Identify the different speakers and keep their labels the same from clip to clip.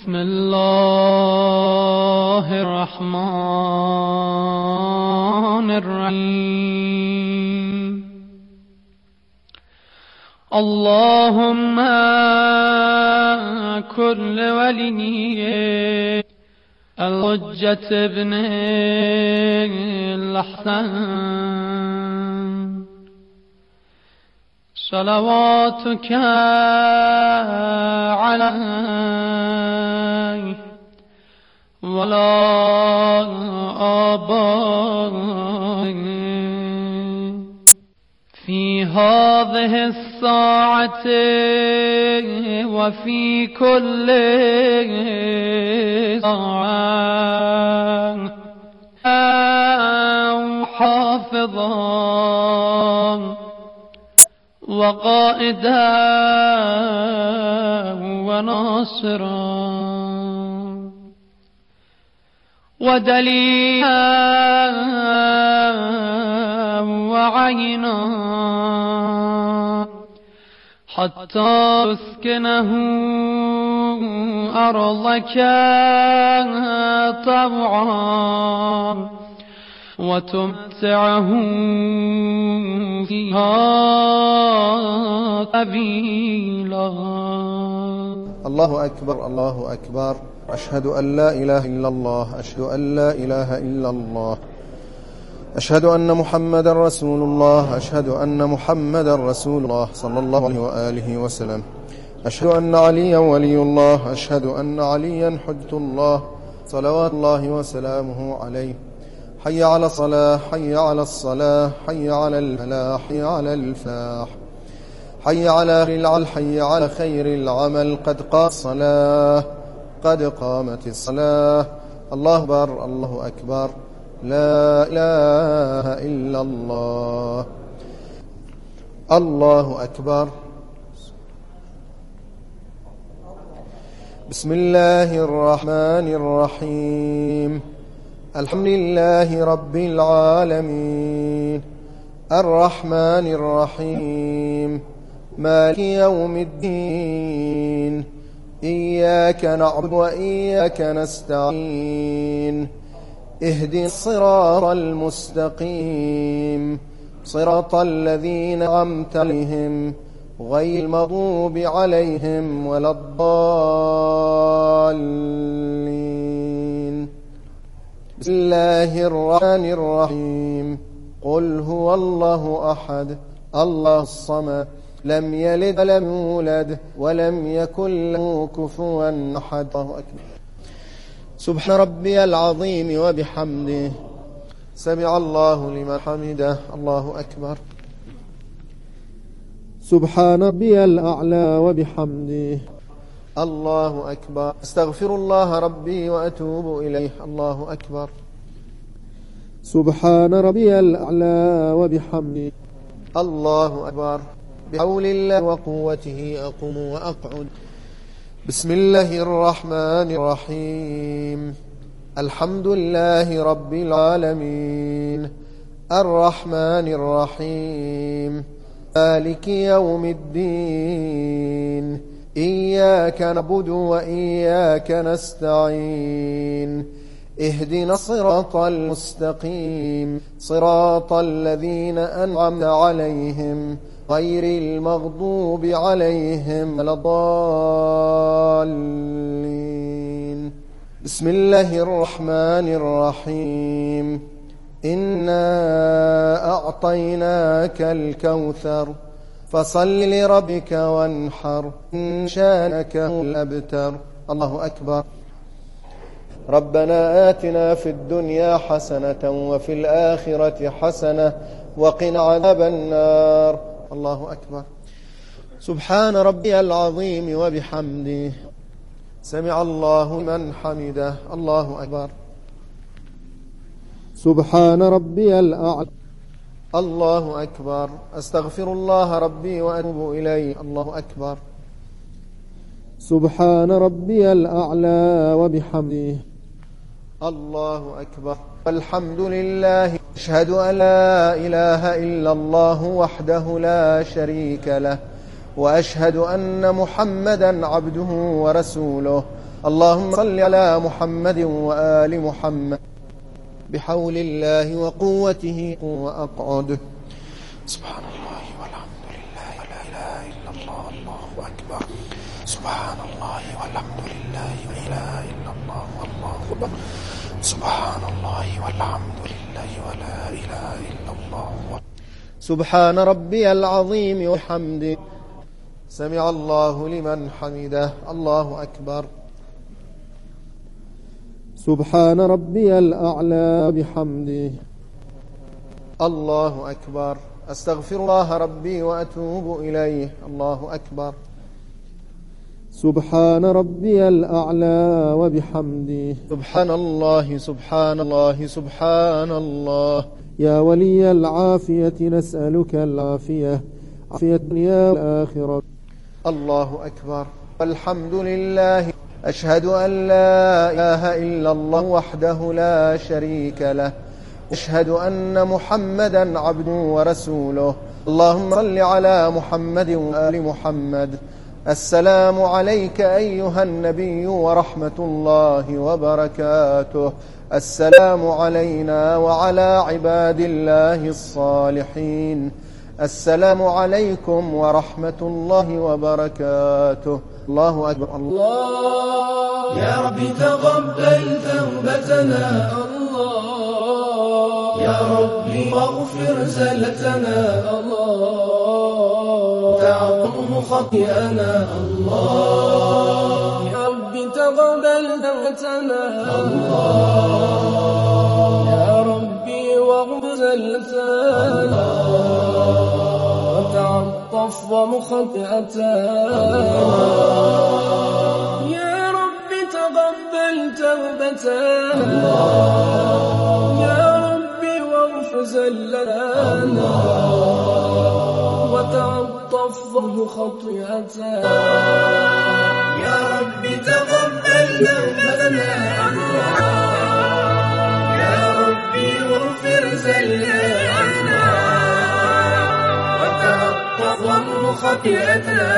Speaker 1: بسم الله الرحمن الرحيم. اللهم كل ولي الحجة ابن الحسن صلواتك عليه ولا آبائه في هذه الساعة وفي كل ساعة حافظا وقائدا وناصرا ودليلا وعينا حتى تسكنه أرضك طوعا وتمتعه فيها طويلا.
Speaker 2: الله أكبر الله أكبر. أشهد أن لا إله إلا الله، أشهد أن لا إله إلا الله، أشهد أن محمد رسول الله، أشهد أن محمد رسول الله صلى الله عليه وآله وسلم. أشهد أن عليا ولي الله، أشهد أن عليا حجة الله صلوات الله وسلامه عليه. حي على الصلاة، حي على الصلاة، حي على الفلاح، حي على الفلاح، حي على العمل، حي على خير العمل. قد قامت الصلاة، قد قامت الصلاة. الله أكبر الله أكبر. لا إله إلا الله. الله أكبر. بسم الله الرحمن الرحيم. الحمد لله رب العالمين الرحمن الرحيم مالك يوم الدين. إياك نعبد وإياك نستعين. اهدنا الصراط المستقيم، صراط الذين أنعمت عليهم غير المغضوب عليهم ولا الضالين. بسم الله الرحمن الرحيم. قل هو الله أحد الله الصمد لم يلد ولم يولد ولم يكن له كفوا أحد. الله أكبر. سبحان ربي العظيم وبحمده. سمع الله لمن حمده. الله أكبر. سبحان ربي الأعلى وبحمده. الله أكبر. استغفر الله ربي وأتوب إليه. الله أكبر. سبحان ربي الأعلى وبحمده. الله أكبر. بحول الله وقوته أقوم وأقعد. بسم الله الرحمن الرحيم. الحمد لله رب العالمين الرحمن الرحيم مالك يوم الدين. إياك نعبد وإياك نستعين. اهدنا الصراط المستقيم، صراط الذين أنعمت عليهم غير المغضوب عليهم ولا الضالين. بسم الله الرحمن الرحيم. إنا أعطيناك الكوثر فصل لربك وانحر إن شانك هو الأبتر. الله أكبر. ربنا آتنا في الدنيا حسنة وفي الآخرة حسنة وقنا عذاب النار. الله أكبر. سبحان ربي العظيم وبحمده. سمع الله من حمده. الله أكبر. سبحان ربي الأعلى. الله أكبر. أستغفر الله ربي وأتوب إليه. الله أكبر. سبحان ربي الأعلى وبحمده. الله أكبر. الحمد لله. أشهد أن لا إله إلا الله وحده لا شريك له، وأشهد أن محمدا عبده ورسوله. اللهم صل على محمد وآل محمد بحول الله وقوته وأقعده. سبحان الله والحمد لله ولا إله إلا الله الله أكبر. سبحان الله والحمد لله ولا إله إلا الله والله أكبر. سبحان الله والحمد لله ولا إله إلا الله. سبحان ربي العظيم وحمده. سمع الله لمن حمده. الله أكبر. سبحان ربي الأعلى بحمده. الله أكبر. أستغفر الله ربي وأتوب إليه. الله أكبر. سبحان ربي الأعلى وبحمده. سبحان الله سبحان الله سبحان الله. يا ولي العافية نسألك العافية عافية الدنيا والآخرة. الله أكبر. الحمد لله. أشهد أن لا إله إلا الله وحده لا شريك له. أشهد أن محمدا عبده ورسوله. اللهم صل على محمد وآل محمد. السلام عليك أيها النبي ورحمة الله وبركاته. السلام علينا وعلى عباد الله الصالحين. السلام عليكم ورحمة الله وبركاته. الله أكبر.
Speaker 3: الله يا ربي تقبل توبتنا. الله يا ربي واغفر زلتنا. الله تعظم خطيئنا. الله يا ربي تقبل توبتنا. الله يا ربي واغفر زلتنا. وتعطف خطيئتنا. يا ربي تقبل توبتنا. يا ربي واغفر زلتنا. وتعطف خطيئتنا. يا ربي تقبل توبتنا. يا ربي واغفر زلتنا. وتعطف خطيئتنا.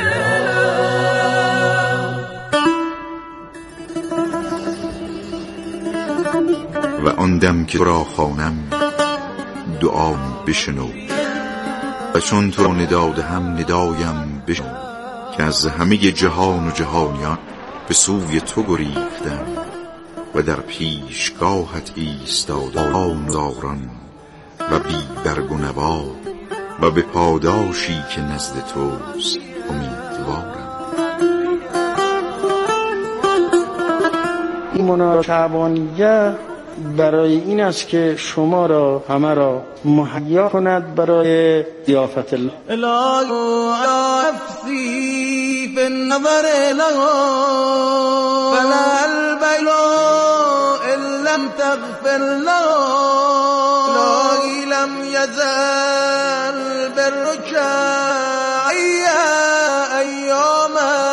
Speaker 4: و آن دم که تو را خوانم دعام بشنو، و چون تو را ندا دهم ندایم بشنو، که از همه جهان و جهانیان به سوی تو گریختم و در پیشگاهت ایستادم زاران و بی برگ و نوا و به پاداشی که نزد توست امیدوارم.
Speaker 5: این مناسبت شعبانیه برای این است که شما را همه را مهیا کند برای ضیافت الله.
Speaker 3: الهی نفسی فی النظر لها فلا البیل ان لم تغفر لها. الهی لم یزل برک ایام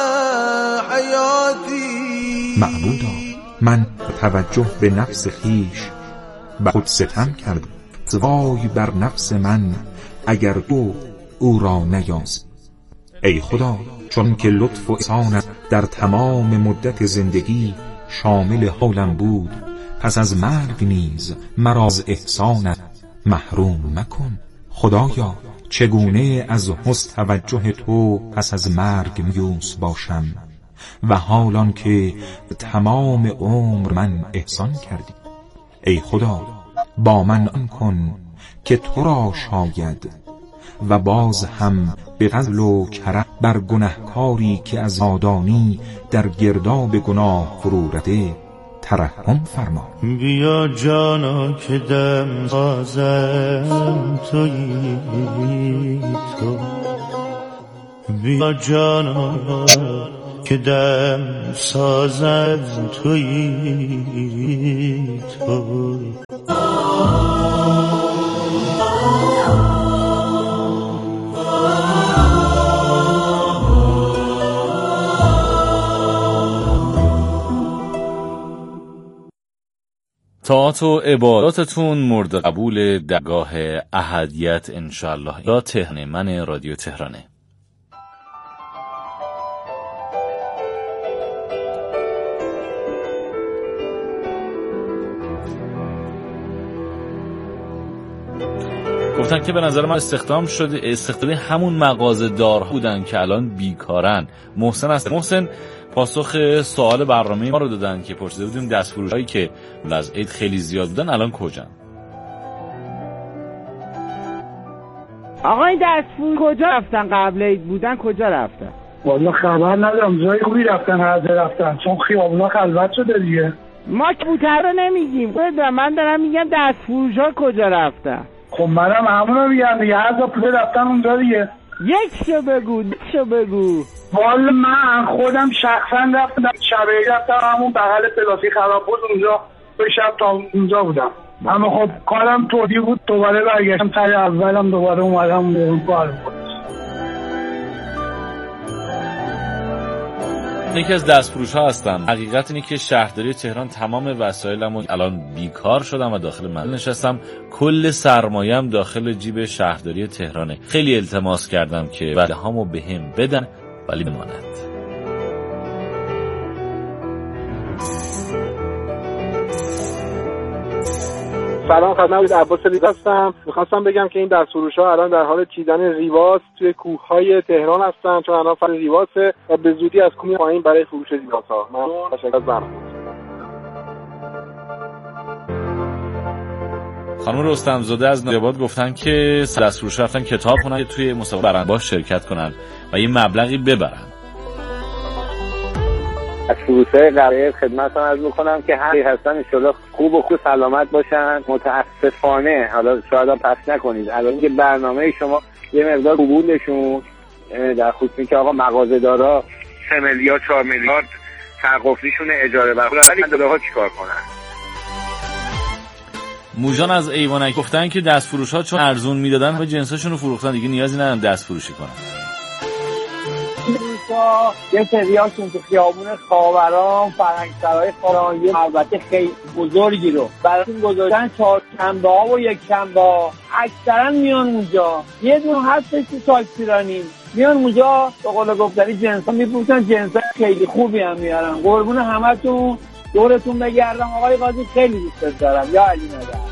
Speaker 3: حیاتی.
Speaker 6: معبودا، من توجه به نفس خیش به خود ستم کردم. وای بر نفس من اگر تو او را نیازی. ای خدا، چون که لطف و احسانت در تمام مدت زندگی شامل حالم بود، پس از مرگ نیز مرا از احسانت محروم مکن. خدایا، چگونه از حسن توجه تو پس از مرگ مایوس باشم، و حالان که تمام عمر من احسان کردی. ای خدا، با من آن کن که تو را شاید، و باز هم به فضل و کرم بر گنهکاری که از نادانی در گرداب گناه فرو رفته ترحم فرما.
Speaker 7: بیا جانا که دم سازم تویی تو. بیا جانا که دم سازم تویی تو.
Speaker 8: طاعات و عباداتتون مورد قبول درگاه احدیت انشاءالله. یا تهران، من رادیو تهرانه. گفتن که به نظر من استخدام همون مغازه‌دارها بودن که الان بیکارن. محسن است. محسن پاسخ سوال برنامه ما رو دادن که پرسیده بودیم دستفروش‌هایی که از عید خیلی زیاد بودن الان کجان؟
Speaker 9: آقا این دستفروش کجا رفتن؟ قبل عید بودن کجا رفتن؟
Speaker 10: والا خبر ندارم، جای خوبی رفتن چون خیابونا خلوت شده دیگه.
Speaker 9: ما کبوتر رو نمیگیم، من دارم میگم دستفروش‌ها کجا رفتن.
Speaker 10: خب منم همونو میگم دیگه، هر جا پوله رفتن اونجا دیگه.
Speaker 9: یکشو بگو.
Speaker 10: والا من خودم شخصا رفتم همون بغل پلاسی خراب بود اونجا، به شب تا اونجا بودم. اما خب کارم توضیح بود، دوباره برگشتم تای اولم، دوباره اومدم اون کار بود.
Speaker 8: یکی از دستفروش‌ها هستم. حقیقت اینه که شهرداری تهران تمام وسایلمو الان بیکار شدم و داخل منزل نشستم، کل سرمایه‌ام داخل جیب شهرداری تهرانه. خیلی التماس کردم که بدهامو بهم بدن ولی بماند.
Speaker 11: سلام، خدمت عباس ریواز هستم. می‌خواستم بگم که این دستفروش‌ها الان در حال چیدن ریواز توی کوه‌های تهران هستن، چون الان فصل ریوازه و به زودی از کوه پایین برای فروش ریوازها. ممنون، تشکر از برنامه.
Speaker 8: خانم رستم زاده از نجاباد گفتن که دستفروش‌ها رفتن کتاب خوندن که توی مسابقه برندباش شرکت کنن و یه مبلغی ببرن.
Speaker 12: از فروش‌های قراره خدمتتون عرض می‌کنم که هر هستن ان شاءالله خوب و خوب سلامت باشن. متاسفانه حالا شاید پس نکنید، الان که برنامه شما یه مقدار قبولشون در خصوص که آقا مغازه‌دارا 3 میلیارد 4 میلیارد سرقفلیشون اجاره بر ولی دلها چیکار کنن؟
Speaker 8: موجان از ایوانک گفتن که دستفروش‌ها چون ارزون میدادن به جنساشون رو فروختن، دیگه نیازی ندارن دستفروشی کنن.
Speaker 13: یه سریاشون تو خیابون خاوران فرهنگسرای خاوران یه البته خیلی بزرگی رو براتون گذاشتن، 4 شنبه ها و 1 شنبه ها اکثرا میان اونجا. یه دونه هستش تو تاکسیرانی میان اونجا به قول گفتنی جنسا میپوشن، جنسا خیلی خوبی هم میارن. قربون همتون دورتون بگردم. آقای قاضی خیلی دوست دارم. یا علی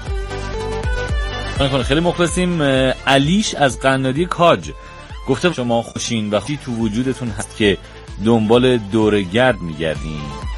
Speaker 13: ندارم.
Speaker 8: خیلی مخلصیم. علیش از قنادی کاج گفته شما خوشین و خوشی تو وجودتون هست که دنبال دورگرد میگردین.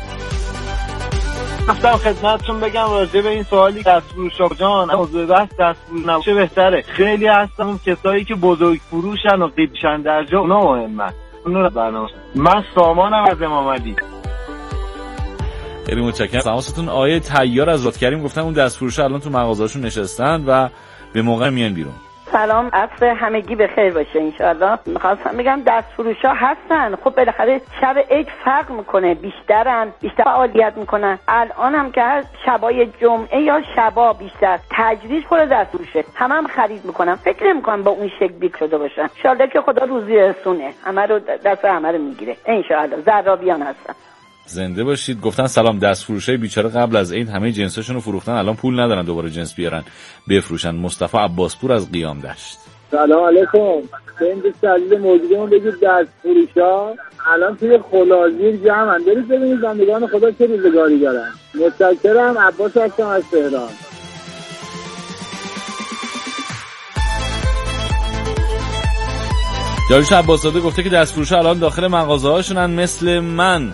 Speaker 11: گفتم خدمتتون بگم راجع به این سوالی دستفروش‌ها جان موضوع بحث دستفروش نباشه بهتره. خیلی هستن اون کسایی که بزرگ فروشن و قیبشن در جا، اونا مهمه. اون برنامه من سامانم از امامعلی.
Speaker 8: خیلی متشکرم. سلامتون. آیه طیار از رادکریم گفتن اون دستفروش‌ها الان تو مغازه‌هاشون نشستن و به موقع میان بیرون.
Speaker 14: سلام، عصر همگی بخیر باشه انشالله. میخواستم بگم دستفروش‌ها هستن، خب بالاخره شب عید فرق میکنه، بیشتر فعالیت میکنن. الان هم که شبای جمعه یا شبا بیشتر تجریش پر دستفروشه، هم خرید میکنن. فکر نمیکنم با اون شکل بیت شده باشن. انشالله که خدا روزی رسونه، همه رو دست همه رو میگیره انشالله. زرابیان هستن.
Speaker 8: زنده باشید. گفتن سلام، دستفروشای بیچاره قبل از عید همه جنساشونو فروختن، الان پول ندارن دوباره جنس بیارن بفروشن. مصطفی عباسپور از قیام دشت.
Speaker 15: سلام علیکم. این دوست عزیز موجودمون بگید دستفروشا الان توی خلازیر جمعن، برید ببینید بندگان خدا چه روزگاری دارن. متشکرم. عباس هستم از تهران.
Speaker 8: داریوش عباسزاده گفته که دستفروشا الان داخل مغازه‌هاشونن مثل من.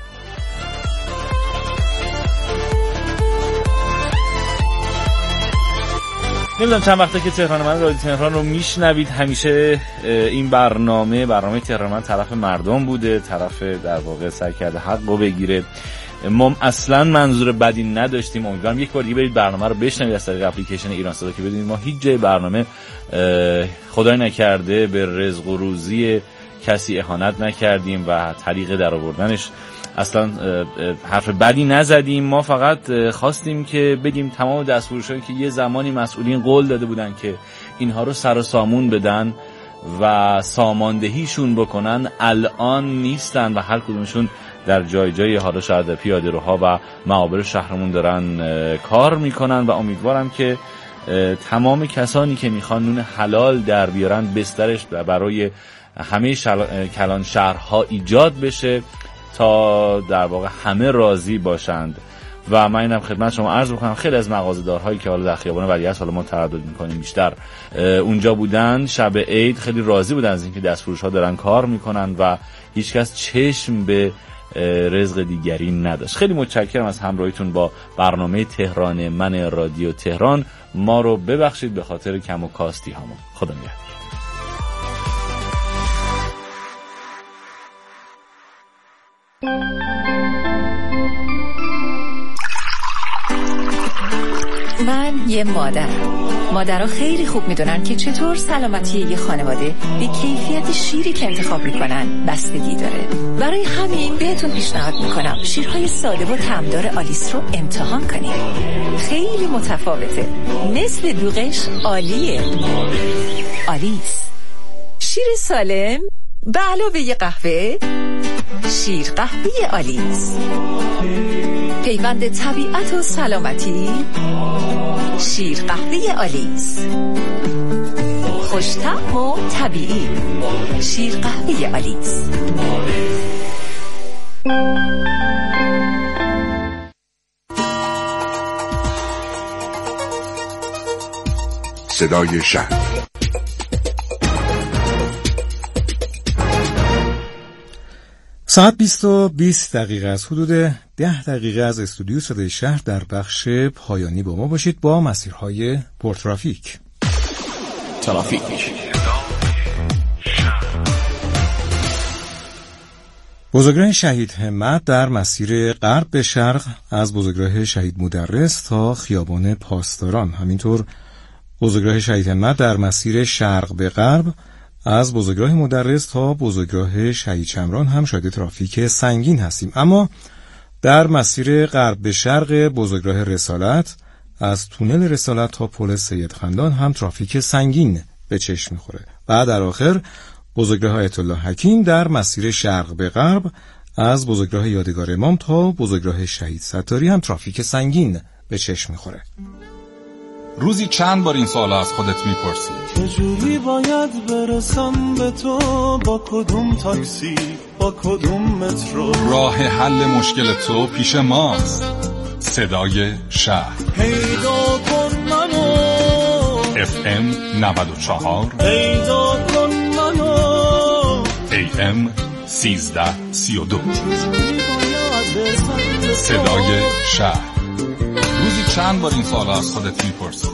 Speaker 8: نمیدونم چند وقته که تهران من رادیو تهران رو میشنوید. همیشه این برنامه تهران من طرف مردم بوده، طرف در واقع سعی کرده حق رو بگیره. ما اصلا منظور بدی نداشتیم. امیدوارم یک بار دیگه برید برنامه رو بشنوید از طریق اپلیکیشن ایران صدا که بدونید ما هیچ جای برنامه خدای نکرده به رزق و روزی کسی اهانت نکردیم و طریق در آوردنش اصلا حرف بدی نزدیم. ما فقط خواستیم که بگیم تمام دستفروشایی که یه زمانی مسئولین قول داده بودن که اینها رو سر و سامون بدن و ساماندهیشون بکنن الان نیستن و هر کدومشون در جای حالا شاید پیاده روها و معابر شهرمون دارن کار میکنن و امیدوارم که تمام کسانی که میخوان نون حلال در بیارن بسترش برای همه کلان شهرها ایجاد بشه تا در واقع همه راضی باشند و من اینم خدمت شما عرض بکنم خیلی از مغازه‌دارهایی که حالا در خیابان ولیعصر حالا ما تردد می‌کنیم بیشتر اونجا بودن شب عید، خیلی راضی بودن از اینکه دستفروش‌ها دارن کار می‌کنن و هیچکس چشم به رزق دیگری نداشت. خیلی متشکرم از همراهیتون با برنامه تهران من رادیو تهران. ما رو ببخشید به خاطر کم و کاستی هامون. خدا نگهدار.
Speaker 16: من یه مادرها خیلی خوب میدونن که چطور سلامتی یه خانواده به کیفیت شیری که انتخاب میکنن بستگی داره. برای همین بهتون پیشنهاد میکنم شیرهای ساده و طعمدار آلیس رو امتحان کنید. خیلی متفاوته، مثل دوغش عالیه. آلیس، شیر سالم به علاوه یه قهوه، شیر قهوه آلیس، پیوند طبیعت و سلامتی. شیر قهوه آلیس، خوش‌طعم و طبیعی. شیر قهوه آلیس.
Speaker 4: صدای شهر.
Speaker 17: ساعت 20:20 است. حدود 10 دقیقه از استودیو صدای شهر در بخش پایانی با ما باشید با مسیرهای پرترافیک. بزرگراه شهید همت در مسیر غرب به شرق از بزرگراه شهید مدرس تا خیابان پاسداران، همینطور بزرگراه شهید همت در مسیر شرق به غرب از بزرگراه مدرس تا بزرگراه شهید شمران هم شاهد ترافیک سنگین هستیم. اما در مسیر غرب به شرق بزرگراه رسالت از تونل رسالت تا پل سید خندان هم ترافیک سنگین به چشم میخوره. و در آخر بزرگراه آیت الله حکیم در مسیر شرق به غرب از بزرگراه یادگار امام تا بزرگراه شهید ستاری هم ترافیک سنگین به چشم میخوره.
Speaker 18: روزی چند بار این سوال از خودت میپرسی؟
Speaker 7: چجوری باید برسم به تو؟ با کدوم تاکسی؟ با کدوم مترو؟
Speaker 18: راه حل مشکل تو پیش ماست. صدای شهر.
Speaker 7: پیدا کن منو
Speaker 18: FM 94
Speaker 7: پیدا کن منو
Speaker 18: AM 1332 صدای شهر. روزی چند بار این سوال از خودت میپرسی؟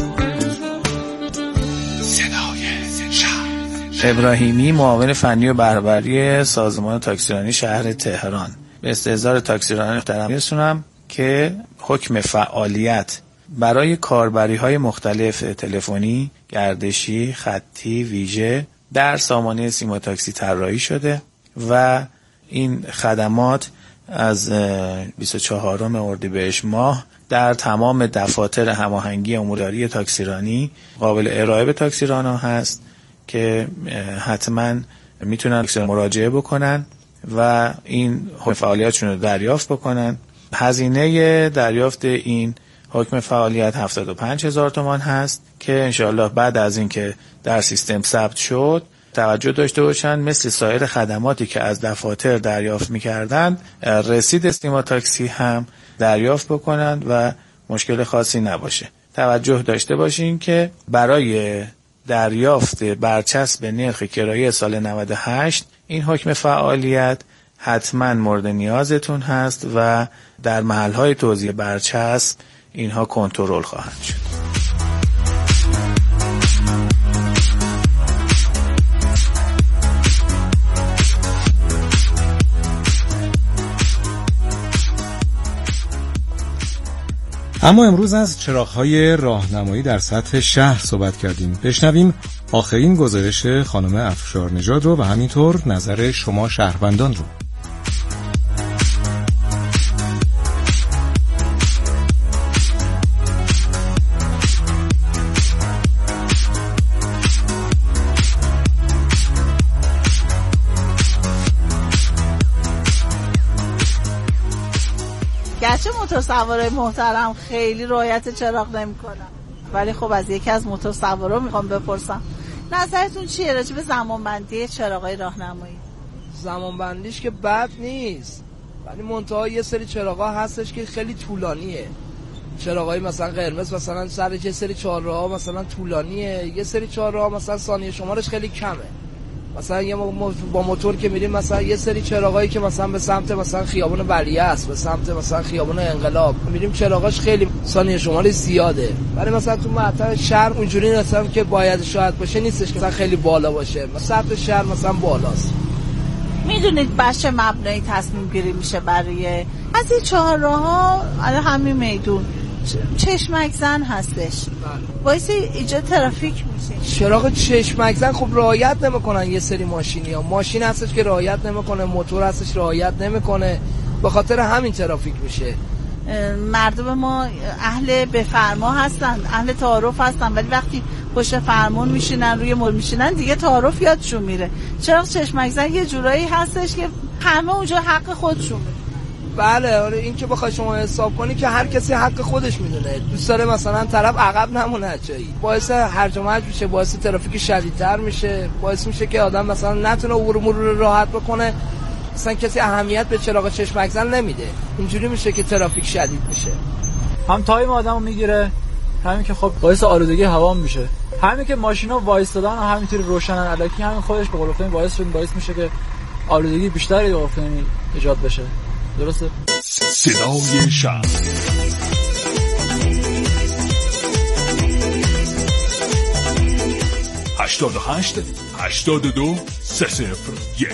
Speaker 19: صدای شهر. ابراهیمی، معاون فنی و بربری سازمان تاکسیرانی شهر تهران. به استحضار تاکسیرانی محترم میرسونم که حکم فعالیت برای کاربری‌های مختلف تلفنی، گردشی، خطی، ویژه در سامانه سیما تاکسی طراحی شده و این خدمات از 24 اردیبهشت ماه در تمام دفاتر هماهنگی امورداری تاکسیرانی قابل ارائه به تاکسیرانان هست که حتما میتونن مراجعه بکنن و این فعالیتشون رو دریافت بکنن. هزینه دریافت این حکم فعالیت 75,000 تومان هست که انشاءالله بعد از این که در سیستم ثبت شد توجه داشته باشن مثل سایر خدماتی که از دفاتر دریافت می‌کردند رسید سیما تاکسی هم دریافت بکنند و مشکل خاصی نباشه. توجه داشته باشین که برای دریافت برچسب نرخ کرایه سال 98 این حکم فعالیت حتما مورد نیازتون هست و در محل‌های توزیع برچسب اینها کنترل خواهند شد.
Speaker 17: اما امروز از چراغ‌های راهنمایی در سطح شهر صحبت کردیم. بشنویم آخرین گزارش خانم افشارنژاد رو و همینطور نظر شما شهروندان رو.
Speaker 20: گرچه موتورسوارای محترم خیلی رعایت چراغ نمی‌کنن، ولی خب از یکی از موتورسوارا میخوام بپرسم نظرتون چیه راجع به زمانبندی چراغای راهنمایی؟
Speaker 21: زمانبندیش که بد نیست، ولی منتها یه سری چراغا هستش که خیلی طولانیه. چراغای مثلا قرمز مثلا سر یه سری چهارراه مثلا طولانیه، یه سری چهارراه مثلا ثانیه شمارش خیلی کمه. مثلا یه با موتور که میریم مثلا یه سری چراغایی که مثلا به سمت مثلا خیابون ولیعصر است، به سمت مثلا خیابون انقلاب میریم چراغاش خیلی ثانیه شمارش زیاده. ولی مثلا تو مقطع شهر اونجوری مثلا که باید شاید باشه نیستش که مثلا خیلی بالا باشه. مثلا سطح شهر مثلا بالاست.
Speaker 20: میدونید بچه مبنایی تصمیم گیری میشه برای از این چهارراه‌ها علی همین میدون چشمک زن هستش، باعث ایجاد ترافیک میشه.
Speaker 21: چراغ چشمک زن خب رعایت نمیکنن یه سری ماشینی‌ها، ماشین هستش که رعایت نمیکنه، موتور هستش رعایت نمیکنه، به خاطر همین ترافیک میشه.
Speaker 20: مردم ما اهل به فرما هستن، اهل تعارف هستن، ولی وقتی پشت فرمون میشینن روی مول میشینن دیگه تعارف یادشون میره. چراغ چشمک زن یه جورایی هستش که همه اونجا حق خودشون میره.
Speaker 21: بله آره، این که بخوای شما حساب کنی که هر کسی حق خودش میدونه، دوست داره مثلا طرف عقب نمونه جایی، باعث هرج و مرج میشه، باعث ترافیک شدیدتر میشه، باعث میشه که آدم مثلا نتونه عبور مرور راحت بکنه، مثلا کسی اهمیت به چراغ چشمک زن نمیده، اینجوری میشه که ترافیک شدید میشه.
Speaker 22: هم تایم آدمو میگیره، همین که خب باعث آلودگی هوا میشه، همین که ماشینا وایستادن و همینطوری روشنن الکی، همین خودش به قول افتادن باعث میشه که آلودگی بیشتری به افتادن ایجاد بشه. درسته؟
Speaker 18: صدای شهر 88 82 301.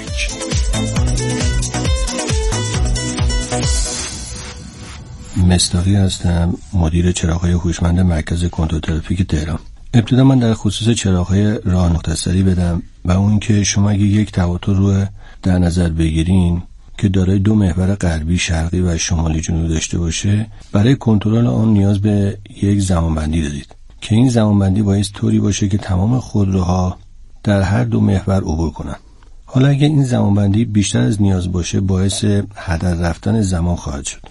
Speaker 23: مصداقی هستم، مدیر چراغ‌های هوشمند مرکز کنترل ترافیک تهران. ابتدا من در خصوص چراغ‌های راه مختصری بدم و اون که شما اگه یک تقاطع رو در نظر بگیرین که دارای دو محور غربی، شرقی و شمالی جنوبی داشته باشه، برای کنترل آن نیاز به یک زمانبندی دارید که این زمانبندی باید طوری باشه که تمام خودروها در هر دو محور عبور کنن. حالا اگه این زمانبندی بیشتر از نیاز باشه باعث هدر رفتن زمان خواهد شد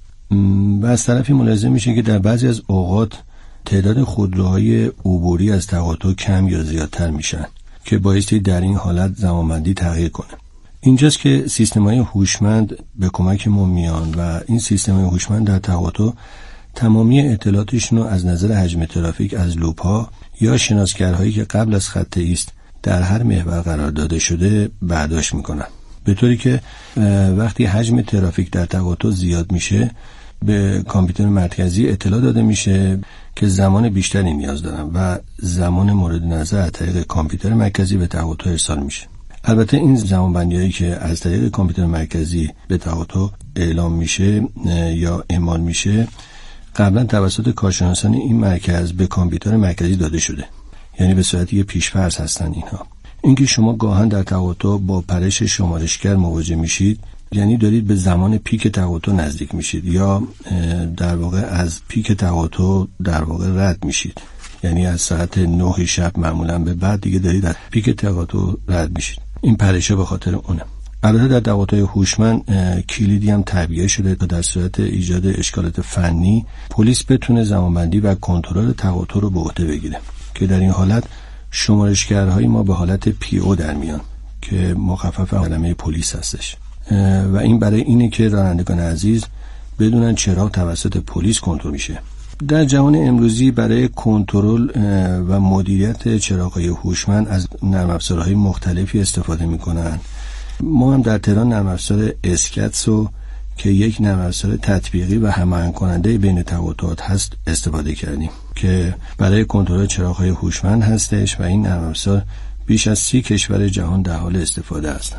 Speaker 23: و از طرفی ملاحظه میشه که در بعضی از اوقات تعداد خودروهای عبوری از تقاطع کم یا زیادتر میشن که باعثی در این حالت زمانبندی تغییر کنه. اینجاست که سیستم‌های هوشمند به کمک ما میان و این سیستم‌های هوشمند در تقاطع تمامی اطلاعاتشون رو از نظر حجم ترافیک از لوپ‌ها یا شناسگرهایی که قبل از خط ایست در هر محور قرار داده شده برداشت میکنن، به طوری که وقتی حجم ترافیک در تقاطع زیاد میشه به کامپیوتر مرکزی اطلاع داده میشه که زمان بیشتری نیاز دارن و زمان مورد نظر از طریق کامپیوتر مرکزی به تقاطع ارسال میشه. البته این زمانبندی‌هایی که از طریق کامپیوتر مرکزی به تقاطع اعلام میشه یا اعمال میشه قبلا توسط کارشناسان این مرکز به کامپیوتر مرکزی داده شده، یعنی به صورت یه پیش‌فرض هستن اینها. اینکه شما گاهن در تقاطع با پرش شمارشگر مواجه میشید یعنی دارید به زمان پیک تقاطع نزدیک میشید یا در واقع از پیک تقاطع در واقع رد میشید، یعنی از ساعت 9 شب معمولا به بعد دیگه دارید از پیک تقاطع رد میشید. این پرشه به خاطر اونه. البته در تقاطع هوشمند کلیدی هم تعبیه شده تا در صورت ایجاد اشکالات فنی پلیس بتونه زمانبندی و کنترل تقاطع رو به عهده بگیره که در این حالت شمارشگرهای ما به حالت PO در میان که مخفف کلمه پلیس هستش و این برای اینه که رانندگان عزیز بدونن چراغ توسط پلیس کنترل میشه. در جهان امروزی برای کنترل و مدیریت چراغ‌های هوشمند از نرم افزارهای مختلفی استفاده میکنن. ما هم در تهران نرم افزار اسکتسو که یک نرم افزار تطبیقی و هماهنگ کننده بین تقاطعات هست استفاده کردیم که برای کنترل چراغ‌های هوشمند هستش و این نرم افزار بیش از 30 کشور جهان در حال استفاده هستند.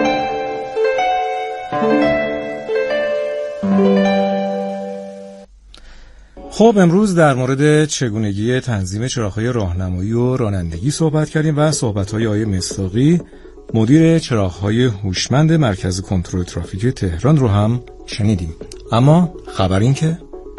Speaker 17: خب امروز در مورد چگونگی تنظیم چراغ‌های راهنمایی و رانندگی صحبت کردیم و صحبت‌های آقای مصداقی مدیر چراغ‌های هوشمند مرکز کنترل ترافیک تهران رو هم شنیدیم. اما خبر این که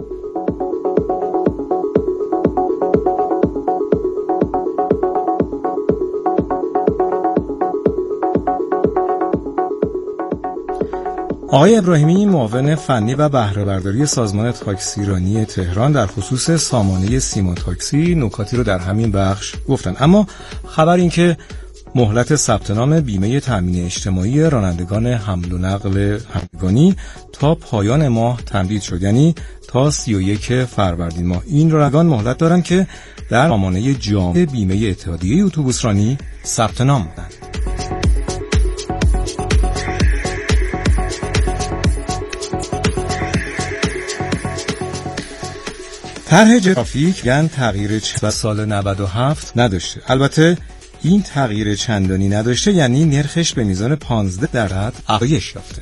Speaker 17: آقای ابراهیمی معاون فنی و بهره برداری سازمان تاکسیرانی تهران در خصوص سامانه سیمان تاکسی نکاتی رو در همین بخش گفتن. اما خبر این که مهلت ثبت نام بیمه تامین اجتماعی رانندگان حمل و نقل همگانی تا پایان ماه تمدید شد، یعنی تا 31 فروردین ماه. این رانندگان مهلت دارند که در سامانه جامع بیمه اتحادیه اتوبوسرانی ثبت نام کنند. طرح ترافیک تغییر و سال 97 نداشته. البته این تغییر چندانی نداشته، یعنی نرخش به میزان 15% افزایش یافته.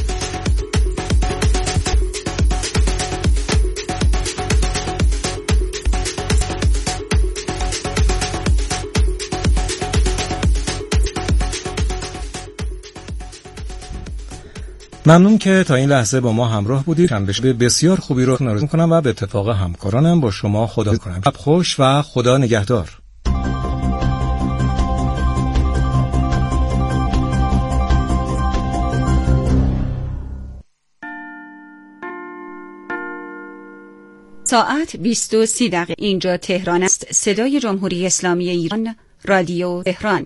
Speaker 17: ممنون که تا این لحظه با ما همراه بودید. به بسیار خوبی رو آرزو می‌کنم و به اتفاق همکارانم با شما خدا کنم. شب خوش و خدا نگهدار.
Speaker 1: ساعت 20:30 اینجا تهران است. صدای جمهوری اسلامی ایران، رادیو تهران.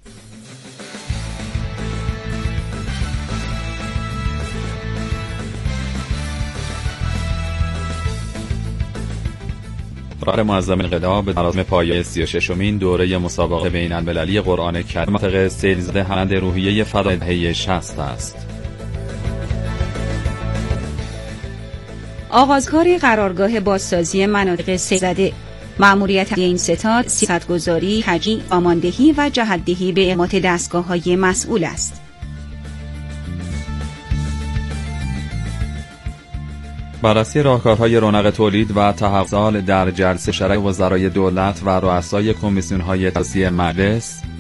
Speaker 2: رهبر معظم انقلاب به مراسم پایه 36مین دوره مسابقه بین‌المللی قرآن کریم منطقه سیلزاده همانند روحیه فدای دهه 60 است.
Speaker 1: آغازکار قرارگاه بازسازی مناطق سیلزاده. مأموریت این ستاد سیاستگذاری، تجمیع، آماندهی و جهت‌دهی به اقامت دستگاه‌های مسئول است.
Speaker 2: بررسی راهکارهای رونق تولید و تحقق در جلسه شورای وزرای دولت و رؤسای کمیسیون‌های تأسیسی مجلس.